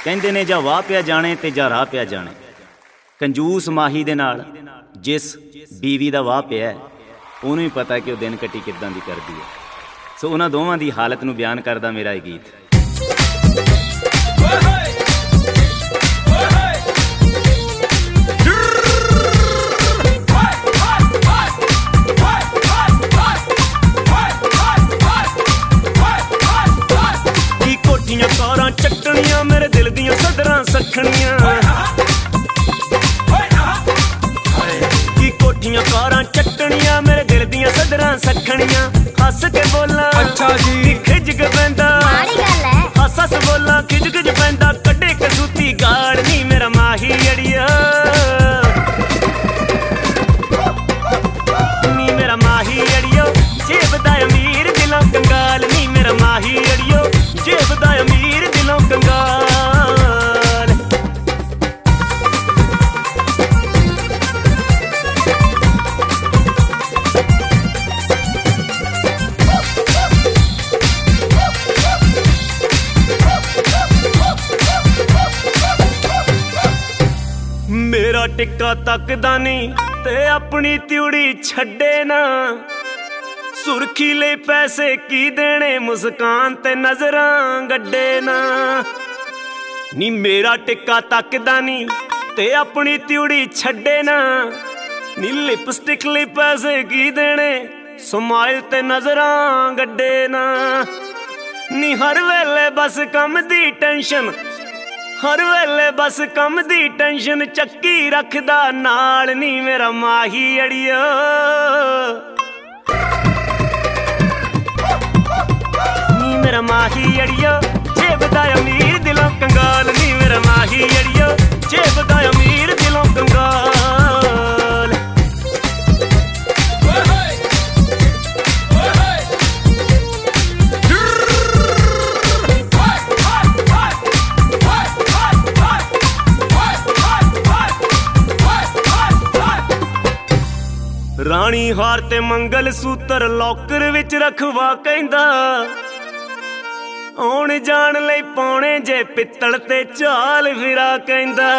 ਕਹਿੰਦੇ ਨੇ ਜਾਂ ਵਾਹ ਪਿਆ ਜਾਣੇ ਤੇ ਜਾਂ ਰਾਹ ਪਿਆ ਜਾਣੇ। ਕੰਜੂਸ ਮਾਹੀ ਦੇ ਨਾਲ ਜਿਸ ਬੀਵੀ ਦਾ ਵਾਹ ਪਿਆ ਉਹਨੂੰ ਹੀ ਪਤਾ ਕਿ ਉਹ ਦਿਨ ਕੱਟੀ ਕਿੱਦਾਂ ਦੀ ਕਰਦੀ ਹੈ। ਸੋ ਉਹਨਾਂ ਦੋਵਾਂ ਦੀ ਹਾਲਤ ਨੂੰ ਬਿਆਨ ਕਰਦਾ ਮੇਰਾ ਇਹ ਗੀਤ। ਕੋਠੀਆਂ ਕਾਰਾਂ ਚੱਟਣੀਆਂ ਮੇਰੇ ਦਿਲ ਦੀਆਂ ਸਦਰਾਂ ਸਖਣੀਆਂ। ਕੀ ਕੋਠੀਆਂ ਕਾਰਾਂ ਚੱਟਣੀਆਂ ਮੇਰੇ ਦਿਲ ਦੀਆਂ ਸਦਰਾਂ ਸਖਣੀਆਂ। ਹੱਸ ਕੇ ਬੋਲਾਂ ਅੱਛਾ ਜੀ ਖਿਜ ਕੇ ਪੈਂਦਾ ਹੱਸ ਹੱਸ ਬੋਲਾਂ ਖਿਜ ਖਿਜ ਪੈਂਦਾ। ਕੱਢੇ ਕਸੂਤੀ ਗਾਲ ਨੀ ਮੇਰਾ ਮਾਹੀ ਅੜੀਆ ਨੀ ਮੇਰਾ ਮਾਹੀ ਅੜੀਓ। ਜੇਬ ਦਾ ਅਮੀਰ ਦਿਲੋਂ ਕੰਗਾਲ ਨੀ ਮੇਰਾ ਮਾਹੀ ਅੜੀਓ। ਜੇਬ ਦਾ ਅਮੀਰ ਦਿਲੋਂ ਕੰਗਾਲ। ਮੇਰਾ ਟਿੱਕਾ ਤੱਕਦਾ ਨਹੀਂ ਤੇ ਆਪਣੀ ਤਿਉੜੀ ਛੱਡੇ ਨਾ। ਸੁਰਖੀ ਲਈ ਪੈਸੇ ਕੀ ਦੇਣੇ ਮੁਸਕਾਨ ਤੇ ਨਜ਼ਰਾਂ ਗੱਡੇ ਨਾ। ਨੀ ਮੇਰਾ ਟਿੱਕਾ ਤੱਕਦਾ ਨਹੀਂ ਤੇ ਆਪਣੀ ਤਿਉੜੀ ਛੱਡੇ ਨਾ। ਨੀ ਲਿਪਸਟਿਕ ਲਈ ਪੈਸੇ ਕੀ ਦੇਣੇ ਸਮਾਈਲ ਤੇ ਨਜ਼ਰਾਂ ਗੱਡੇ ਨਾ। ਨੀ ਹਰ ਵੇਲੇ ਬਸ ਕੰਮ ਦੀ ਟੈਨਸ਼ਨ ਹਰ ਵੇਲੇ ਬਸ ਕੰਮ ਦੀ ਟੈਨਸ਼ਨ ਚੱਕੀ ਰੱਖਦਾ ਨਾਲ ਨੀ ਮੇਰਾ ਮਾਹੀ ਅੜੀਓ। ਨੀ ਮੇਰਾ ਮਾਹੀ ਅੜੀਓ। ਜੇਬ ਦਾ ਅਮੀਰ ਦਿਲੋਂ ਕੰਗਾਲ ਨੀ ਮੇਰਾ ਮਾਹੀ ਅੜੀਓ। ਜੇਬ ਦਾ ਅਮੀਰ ਦਿਲੋਂ ਕੰਗਾਲ। ਰਾਣੀ ਹਾਰ ਤੇ ਮੰਗਲ ਸੂਤਰ ਲੋਕਰ ਵਿੱਚ ਰਖਵਾ ਕਹਿੰਦਾ। ਆਉਣ ਜਾਣ ਲਈ ਪਾਉਣੇ ਜੇ ਪਿੱਤਲ ਤੇ ਝਾਲ ਫਿਰਾ ਕਹਿੰਦਾ।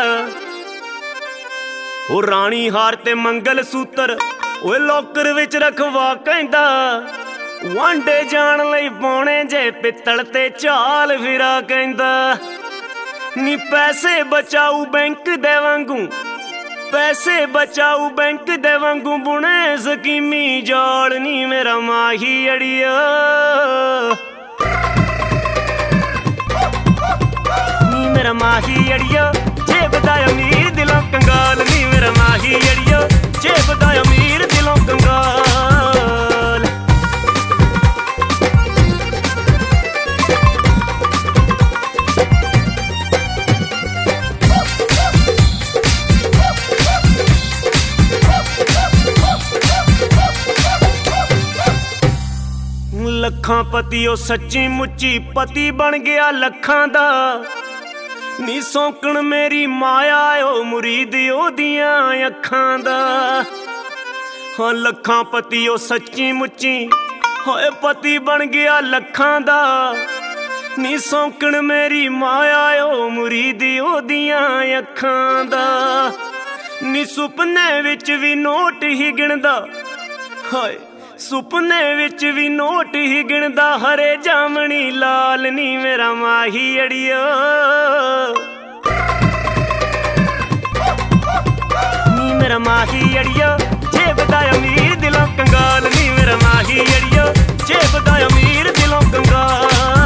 ਉਹ ਰਾਣੀ ਹਾਰ ਤੇ ਮੰਗਲ ਸੂਤਰ ਓਏ ਲੋਕਰ ਵਿੱਚ ਰਖਵਾ ਕਹਿੰਦਾ। ਵਾਂਡੇ ਜਾਣ ਲਈ ਪਾਉਣੇ ਜੇ ਪਿੱਤਲ ਤੇ ਝਾਲ ਫਿਰਾ ਕਹਿੰਦਾ। ਨੀ ਪੈਸੇ ਬਚਾਊ ਬੈਂਕ ਦੇ ਵਾਂਗੂ ਪੈਸੇ ਬਚਾਊ ਬੈਂਕ ਦੇ ਵਾਂਗੂ ਬੁਣੇ ਸਕੀਮੀ ਜਾਲ ਨੀ ਮੇਰਾ ਮਾਹੀ ਅੜੀਆ ਨੀ ਮੇਰਾ ਮਾਹੀ ਅੜੀਆ। ਜੇਬ ਦਾ ਅਮੀਰ ਦਿਲੋਂ ਕੰਗਾਲ ਨੀ ਮੇਰਾ ਮਾਹੀ ਅੜੀਆ। ਜੇਬ ਦਾ ਅਮੀਰ ਦਿਲੋਂ ਕੰਗਾਲ। ਲੱਖਾਂ ਪਤੀ ਉਹ ਸੱਚੀ ਮੁੱਚੀ ਪਤੀ ਬਣ ਗਿਆ ਲੱਖਾਂ ਦਾ। ਨੀ ਸੌਂਕਣ ਮੇਰੀ ਮਾਇਆ ਉਹ ਮੁਰੀਦ ਉਹਦੀਆਂ ਅੱਖਾਂ ਦਾ। ਹਾਂ ਲੱਖਾਂ ਪਤੀ ਉਹ ਸੱਚੀ ਮੁੱਚੀ ਹੋਏ ਪਤੀ ਬਣ ਗਿਆ ਲੱਖਾਂ ਦਾ। ਨੀ ਸੌਂਕਣ ਮੇਰੀ ਮਾਇਆ ਉਹ ਮੁਰੀਦ ਉਹਦੀਆਂ ਅੱਖਾਂ ਦਾ। ਨੀ ਸੁਪਨੇ ਵਿੱਚ ਵੀ ਨੋਟ ਹੀ ਗਿਣਦਾ ਹਾਏ ਸੁਪਨੇ ਵਿੱਚ ਵੀ ਨੋਟ ਹੀ ਗਿਣਦਾ। ਹਰੇ ਜਾਮਣੀ ਲਾਲ ਨੀ ਮੇਰਾ ਮਾਹੀ ਅੜੀਓ ਨੀ ਮੇਰਾ ਮਾਹੀ ਅੜੀਓ। ਜੇਬ ਦਾ ਅਮੀਰ ਦਿਲੋਂ ਕੰਗਾਲ ਨੀ ਮੇਰਾ ਮਾਹੀ ਅੜੀਓ। ਜੇਬ ਦਾ ਅਮੀਰ ਦਿਲੋਂ ਕੰਗਾਲ।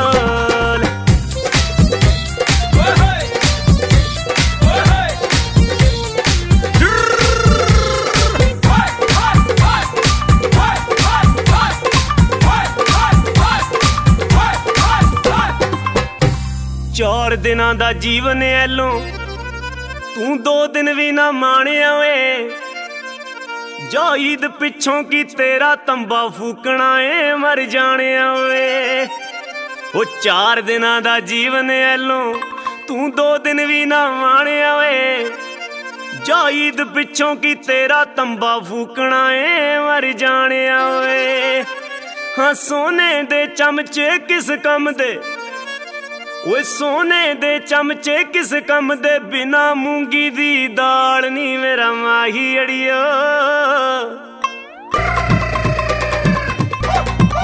ਚਾਰ ਦਿਨਾਂ ਦਾ ਜੀਵਨ ਐਲੋਂ ਤੂੰ 2 ਦਿਨ ਵੀ ਨਾ ਮਾਣਿਆ ਓਏ। ਜਾ ਈਦ ਪਿੱਛੋਂ ਕੀ ਤੇਰਾ ਤੰਬਾ ਫੂਕਣਾ ਏ ਮਰ ਜਾਣਿਆ ਓਏ। ਉਹ 4 ਦਿਨਾਂ ਦਾ ਜੀਵਨ ਐਲੋਂ ਤੂੰ 2 ਦਿਨ ਵੀ ਨਾ ਮਾਣਿਆ ਓਏ। ਜਾ ਈਦ ਪਿੱਛੋਂ ਕੀ ਤੇਰਾ ਤੰਬਾ ਫੂਕਣਾ ਏ ਮਰ ਜਾਣਿਆ ਓਏ। ਹਾਂ ਸੋਨੇ ਦੇ ਚਮਚੇ ਕਿਸ ਕੰਮ ਦੇ ओए सोने दे चमचे किस कम दे बिना मूंगी दी दाल नी मेरा माही अड़ियो।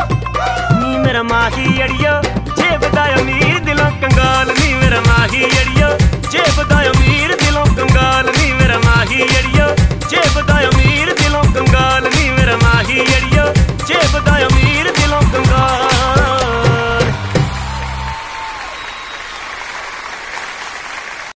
नी मेरा माही अड़ियो, जेब दा अमीर दिलों कंगाल नी मेरा माही अड़ियो।